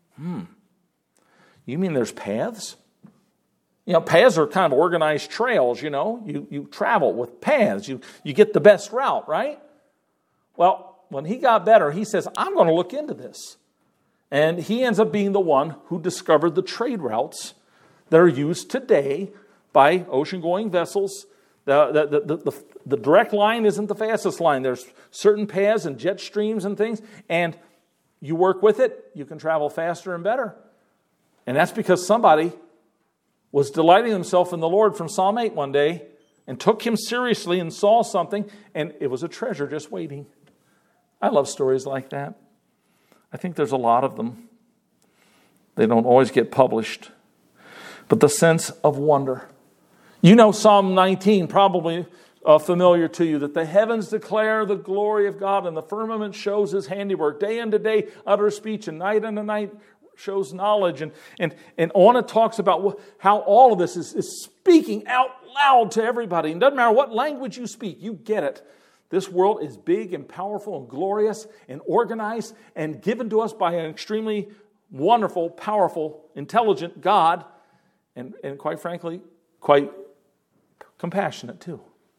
You mean there's paths? You know, paths are kind of organized trails, you know. You travel with paths. You get the best route, right? Well, when he got better, he says, I'm going to look into this. And he ends up being the one who discovered the trade routes that are used today by ocean-going vessels. The direct line isn't the fastest line. There's certain paths and jet streams and things, and you work with it, you can travel faster and better. And that's because somebody was delighting himself in the Lord from Psalm 8 one day and took him seriously and saw something, and it was a treasure just waiting. I love stories like that. I think there's a lot of them. They don't always get published. But the sense of wonder. You know Psalm 19, probably familiar to you, that the heavens declare the glory of God and the firmament shows his handiwork. Day unto day utter speech, and night unto night shows knowledge. And on it talks about how all of this is speaking out loud to everybody. And it doesn't matter what language you speak, you get it. This world is big and powerful and glorious and organized and given to us by an extremely wonderful, powerful, intelligent God, and quite frankly, quite compassionate too.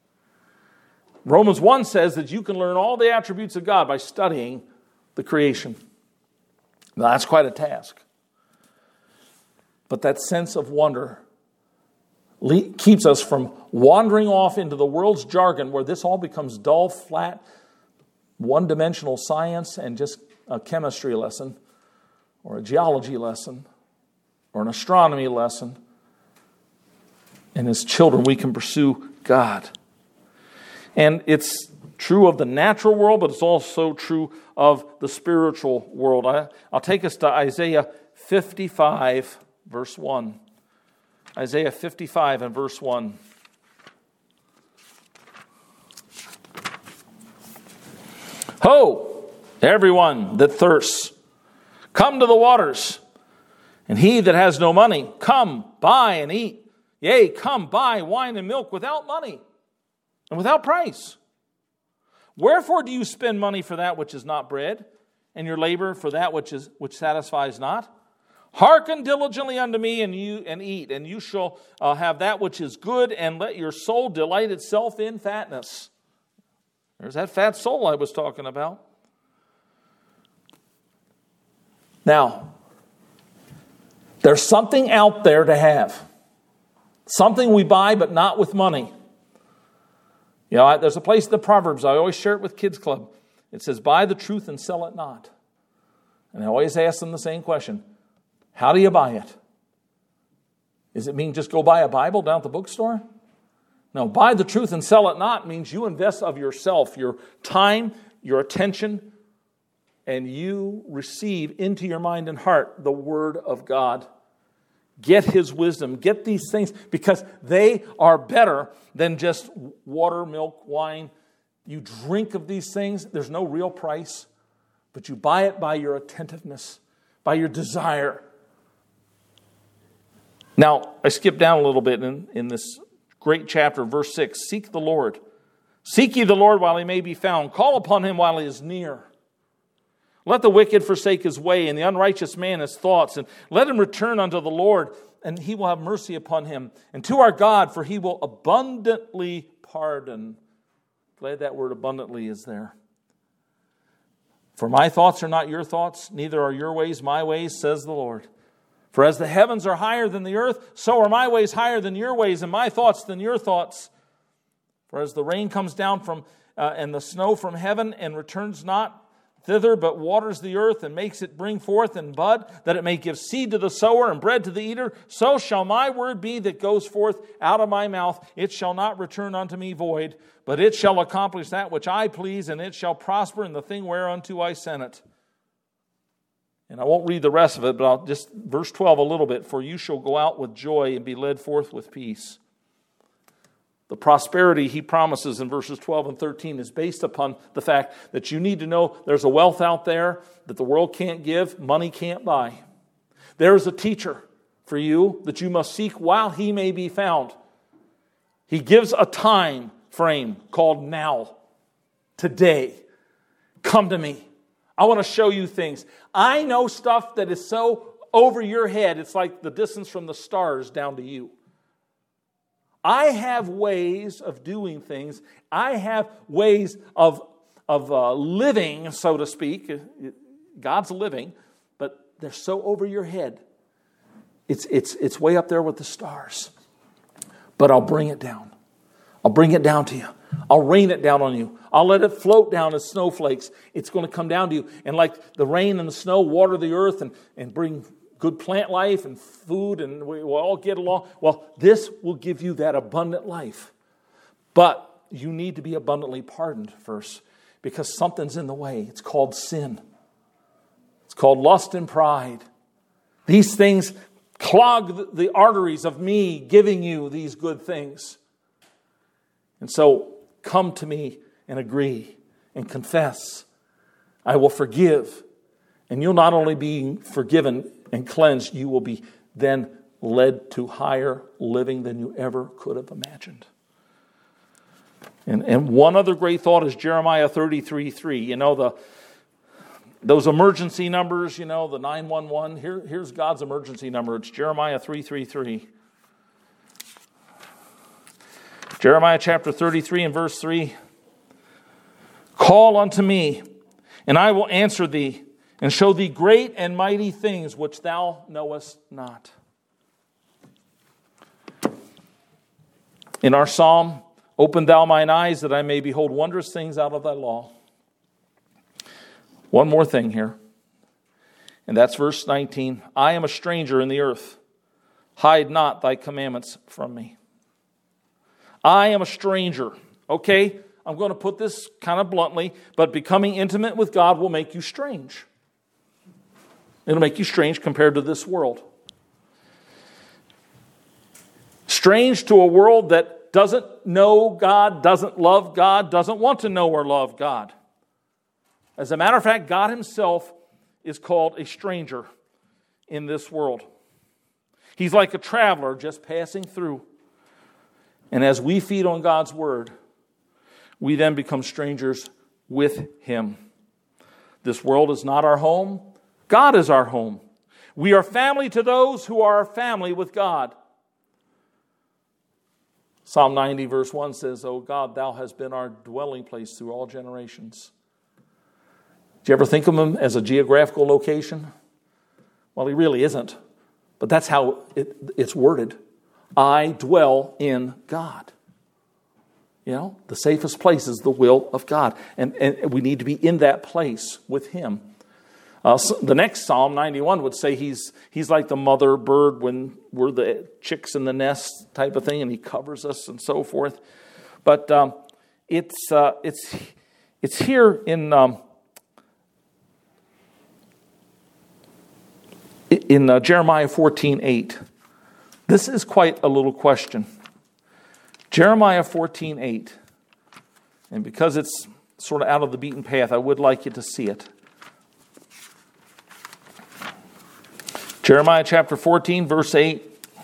Romans 1 says that you can learn all the attributes of God by studying the creation. Now, that's quite a task. But that sense of wonder keeps us from wandering off into the world's jargon where this all becomes dull, flat, one-dimensional science and just a chemistry lesson or a geology lesson or an astronomy lesson. And as children, we can pursue God. And it's true of the natural world, but it's also true of the spiritual world. I'll take us to Isaiah 55, verse 1. Isaiah 55 and verse 1. Ho! Everyone that thirsts, come to the waters. And he that has no money, come, buy and eat. Yea, come, buy wine and milk without money and without price. Wherefore do you spend money for that which is not bread, and your labor for that which satisfies not? Hearken diligently unto me, and eat, and you shall have that which is good, and let your soul delight itself in fatness. There's that fat soul I was talking about. Now, there's something out there to have. Something we buy, but not with money. You know, there's a place in the Proverbs, I always share it with Kids Club. It says, buy the truth and sell it not. And I always ask them the same question. How do you buy it? Does it mean just go buy a Bible down at the bookstore? No, buy the truth and sell it not means you invest of yourself, your time, your attention, and you receive into your mind and heart the Word of God. Get His wisdom. Get these things because they are better than just water, milk, wine. You drink of these things. There's no real price. But you buy it by your attentiveness, by your desire. Now, I skipped down a little bit in this great chapter, verse 6. Seek the Lord. Seek ye the Lord while He may be found. Call upon Him while He is near. Let the wicked forsake his way, and the unrighteous man his thoughts, and let him return unto the Lord, and He will have mercy upon him. And to our God, for He will abundantly pardon. Glad that word abundantly is there. For my thoughts are not your thoughts, neither are your ways my ways, says the Lord. For as the heavens are higher than the earth, so are my ways higher than your ways, and my thoughts than your thoughts. For as the rain comes down and the snow from heaven, and returns not thither, but waters the earth, and makes it bring forth and bud, that it may give seed to the sower and bread to the eater, so shall my word be that goes forth out of my mouth. It shall not return unto me void, but it shall accomplish that which I please, and it shall prosper in the thing whereunto I sent it. And I won't read the rest of it, but I'll just, verse 12 a little bit. For you shall go out with joy and be led forth with peace. The prosperity He promises in verses 12 and 13 is based upon the fact that you need to know there's a wealth out there that the world can't give, money can't buy. There's a teacher for you that you must seek while He may be found. He gives a time frame called now, today. Come to me. I want to show you things. I know stuff that is so over your head, it's like the distance from the stars down to you. I have ways of doing things. I have ways of living, so to speak. God's living, but they're so over your head. It's way up there with the stars. But I'll bring it down. I'll bring it down to you. I'll rain it down on you. I'll let it float down as snowflakes. It's going to come down to you. And like the rain and the snow water the earth and bring good plant life and food, and we will all get along. Well, this will give you that abundant life. But you need to be abundantly pardoned first, because something's in the way. It's called sin. It's called lust and pride. These things clog the arteries of me giving you these good things. And so come to me and agree and confess. I will forgive. And you'll not only be forgiven and cleansed, you will be then led to higher living than you ever could have imagined. And one other great thought is Jeremiah 33:3. You know, those emergency numbers, you know, the 911. Here's God's emergency number. It's Jeremiah 3:3. Jeremiah chapter 33 and verse 3. Call unto me, and I will answer thee, and show thee great and mighty things which thou knowest not. In our psalm, open thou mine eyes that I may behold wondrous things out of thy law. One more thing here, and that's verse 19. I am a stranger in the earth. Hide not thy commandments from me. I am a stranger. Okay, I'm going to put this kind of bluntly, but becoming intimate with God will make you strange. It'll make you strange compared to this world. Strange to a world that doesn't know God, doesn't love God, doesn't want to know or love God. As a matter of fact, God himself is called a stranger in this world. He's like a traveler just passing through. And as we feed on God's word, we then become strangers with him. This world is not our home. God is our home. We are family to those who are family with God. Psalm 90 verse 1 says, "O God, thou hast been our dwelling place through all generations." Do you ever think of him as a geographical location? Well, he really isn't. But that's how it's worded. I dwell in God. You know, the safest place is the will of God. And we need to be in that place with him. So the next Psalm, 91, would say he's like the mother bird when we're the chicks in the nest type of thing, and he covers us and so forth. But it's here in Jeremiah 14:8. This is quite a little question. Jeremiah 14:8. And because it's sort of out of the beaten path, I would like you to see it. Jeremiah chapter 14, verse 8.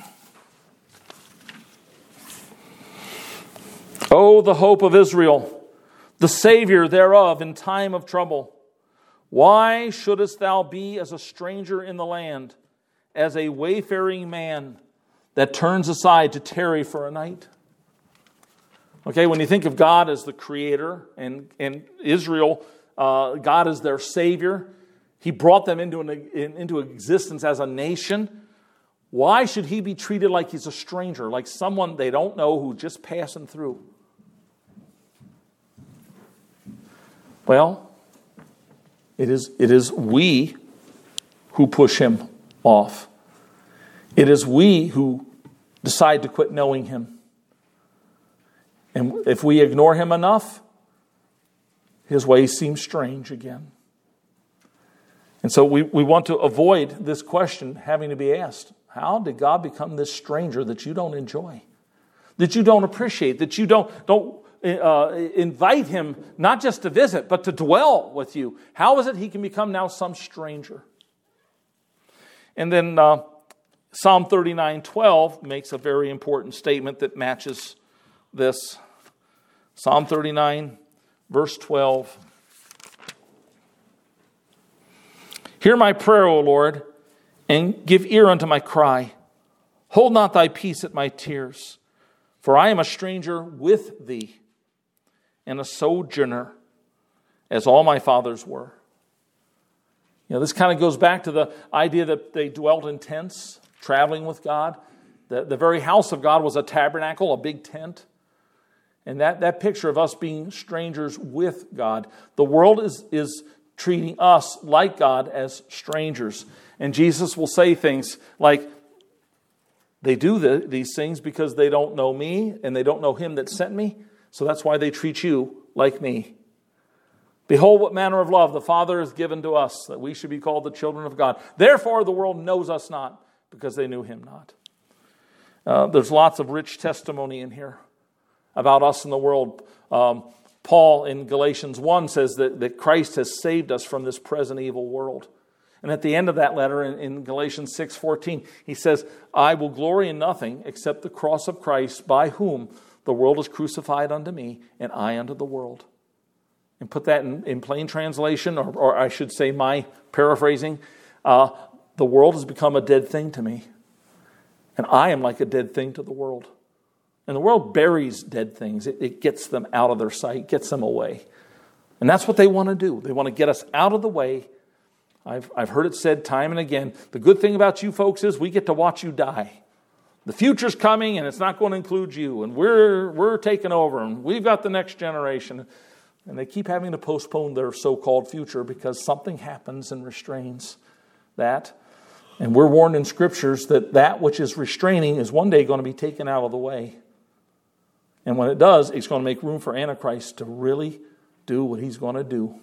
"O the hope of Israel, the Savior thereof in time of trouble. Why shouldest thou be as a stranger in the land, as a wayfaring man that turns aside to tarry for a night?" Okay, when you think of God as the creator and Israel, God as their Savior, he brought them into existence as a nation. Why should he be treated like he's a stranger, like someone they don't know who's just passing through? Well, it is we who push him off. It is we who decide to quit knowing him. And if we ignore him enough, his ways seem strange again. And so we want to avoid this question having to be asked. How did God become this stranger that you don't enjoy? That you don't appreciate? That you don't invite him not just to visit, but to dwell with you? How is it he can become now some stranger? And then Psalm 39:12 makes a very important statement that matches this. Psalm 39, verse 12. "Hear my prayer, O Lord, and give ear unto my cry. Hold not thy peace at my tears. For I am a stranger with thee, and a sojourner, as all my fathers were." You know, this kind of goes back to the idea that they dwelt in tents, traveling with God. The very house of God was a tabernacle, a big tent. And that picture of us being strangers with God. The world is treating us like God as strangers. And Jesus will say things like, they do these things because they don't know me and they don't know him that sent me. So that's why they treat you like me. "Behold what manner of love the Father has given to us, that we should be called the children of God. Therefore the world knows us not, because they knew him not." There's lots of rich testimony in here about us in the world. Paul in Galatians 1 says that Christ has saved us from this present evil world. And at the end of that letter in Galatians 6:14, he says, "I will glory in nothing except the cross of Christ, by whom the world is crucified unto me, and I unto the world." And put that in plain translation, or I should say my paraphrasing, the world has become a dead thing to me. And I am like a dead thing to the world. And the world buries dead things. It gets them out of their sight, gets them away. And that's what they want to do. They want to get us out of the way. I've heard it said time and again, the good thing about you folks is we get to watch you die. The future's coming and it's not going to include you. And we're taking over and we've got the next generation. And they keep having to postpone their so-called future because something happens and restrains that. And we're warned in scriptures that which is restraining is one day going to be taken out of the way. And when it does, it's going to make room for Antichrist to really do what he's going to do.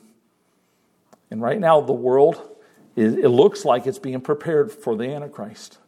And right now, the world, it looks like it's being prepared for the Antichrist.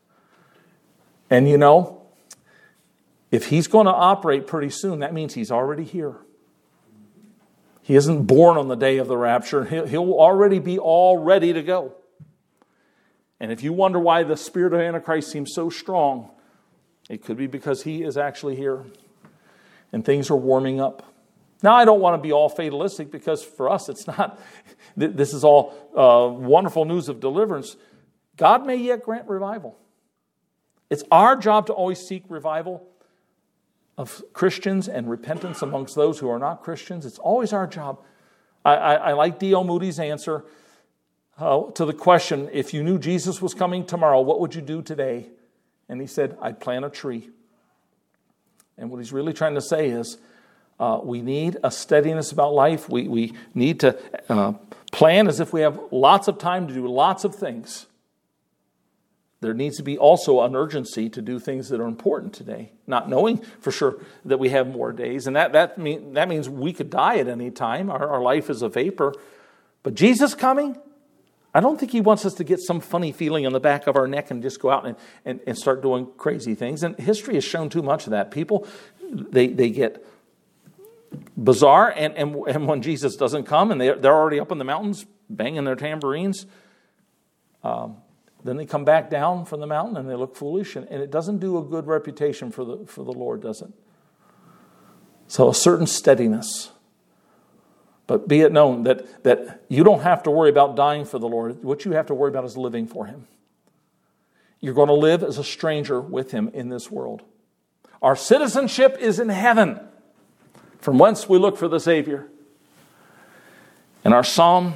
And you know, if he's going to operate pretty soon, that means he's already here. He isn't born on the day of the rapture. He'll already be all ready to go. And if you wonder why the spirit of Antichrist seems so strong, it could be because he is actually here. And things are warming up. Now, I don't want to be all fatalistic, because for us it's not. This is all wonderful news of deliverance. God may yet grant revival. It's our job to always seek revival of Christians and repentance amongst those who are not Christians. It's always our job. I like D.L. Moody's answer to the question, if you knew Jesus was coming tomorrow, what would you do today? And he said, I'd plant a tree. And what he's really trying to say is, we need a steadiness about life. We need to plan as if we have lots of time to do lots of things. There needs to be also an urgency to do things that are important today, not knowing for sure that we have more days. And that means we could die at any time. Our life is a vapor. But Jesus coming, I don't think he wants us to get some funny feeling on the back of our neck and just go out and start doing crazy things. And history has shown too much of that. People, they get bizarre, and when Jesus doesn't come and they're already up in the mountains banging their tambourines, then they come back down from the mountain and they look foolish, and it doesn't do a good reputation for the Lord, does it? So a certain steadiness. But be it known that you don't have to worry about dying for the Lord. What you have to worry about is living for him. You're going to live as a stranger with him in this world. Our citizenship is in heaven, from whence we look for the Savior. And our psalm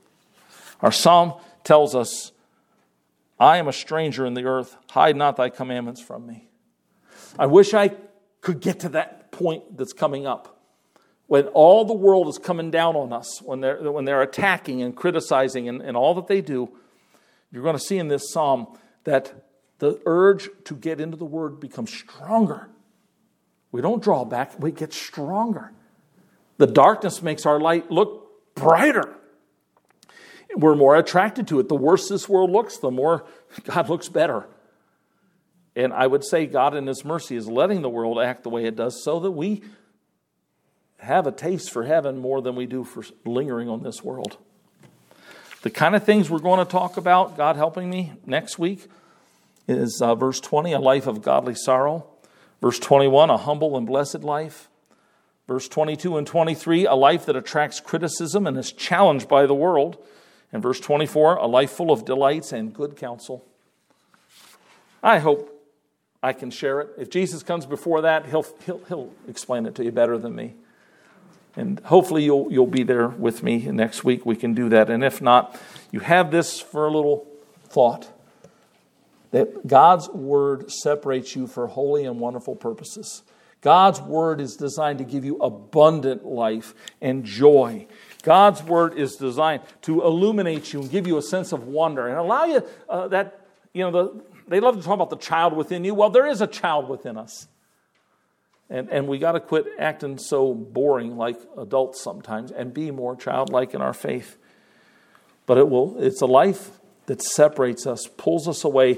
tells us, I am a stranger in the earth. Hide not thy commandments from me. I wish I could get to that point that's coming up, when all the world is coming down on us, when they're attacking and criticizing and all that they do. You're going to see in this psalm that the urge to get into the Word becomes stronger. We don't draw back, we get stronger. The darkness makes our light look brighter. We're more attracted to it. The worse this world looks, the more God looks better. And I would say God in his mercy is letting the world act the way it does so that we have a taste for heaven more than we do for lingering on this world. The kind of things we're going to talk about, God helping me, next week is verse 20, a life of godly sorrow. Verse 21, a humble and blessed life. Verse 22 and 23, a life that attracts criticism and is challenged by the world. And verse 24, a life full of delights and good counsel. I hope I can share it. If Jesus comes before that, he'll explain it to you better than me. And hopefully you'll be there with me next week. We can do that. And if not, you have this for a little thought, that God's Word separates you for holy and wonderful purposes. God's Word is designed to give you abundant life and joy. God's Word is designed to illuminate you and give you a sense of wonder and allow you they love to talk about the child within you. Well, there is a child within us. And we got to quit acting so boring like adults sometimes and be more childlike in our faith. But it's a life that separates us, pulls us away.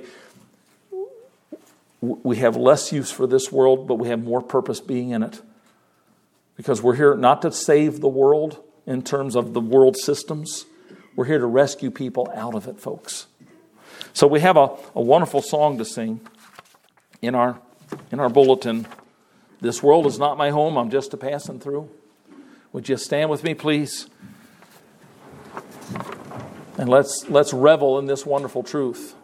We have less use for this world, but we have more purpose being in it. Because we're here not to save the world in terms of the world systems. We're here to rescue people out of it, folks. So we have a wonderful song to sing in our bulletin. This world is not my home, I'm just a passing through. Would you stand with me, please? And let's revel in this wonderful truth.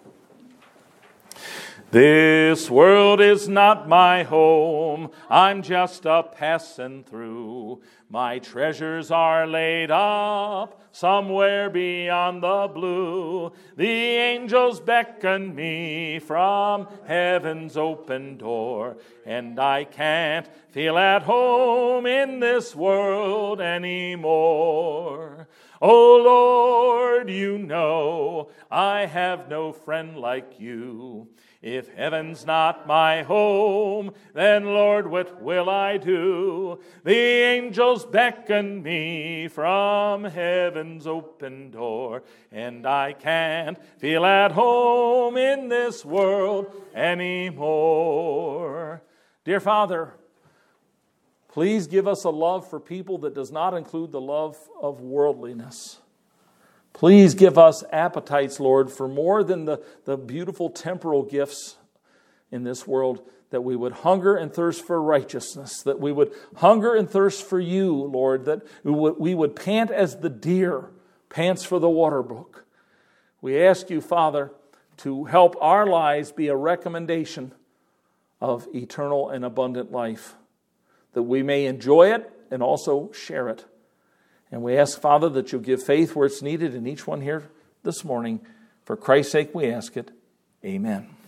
This world is not my home, I'm just a passing through. My treasures are laid up somewhere beyond the blue. The angels beckon me from heaven's open door, and I can't feel at home in this world anymore. Oh Lord, you know I have no friend like you. If heaven's not my home, then Lord, what will I do? The angels beckon me from heaven's open door, and I can't feel at home in this world anymore. Dear Father, Please give us a love for people that does not include the love of worldliness. Please give us appetites, Lord, for more than the beautiful temporal gifts in this world, that we would hunger and thirst for righteousness, that we would hunger and thirst for you, Lord, that we would pant as the deer pants for the water brook. We ask you, Father, to help our lives be a recommendation of eternal and abundant life, that we may enjoy it and also share it. And we ask, Father, that you'll give faith where it's needed in each one here this morning. For Christ's sake we ask it. Amen.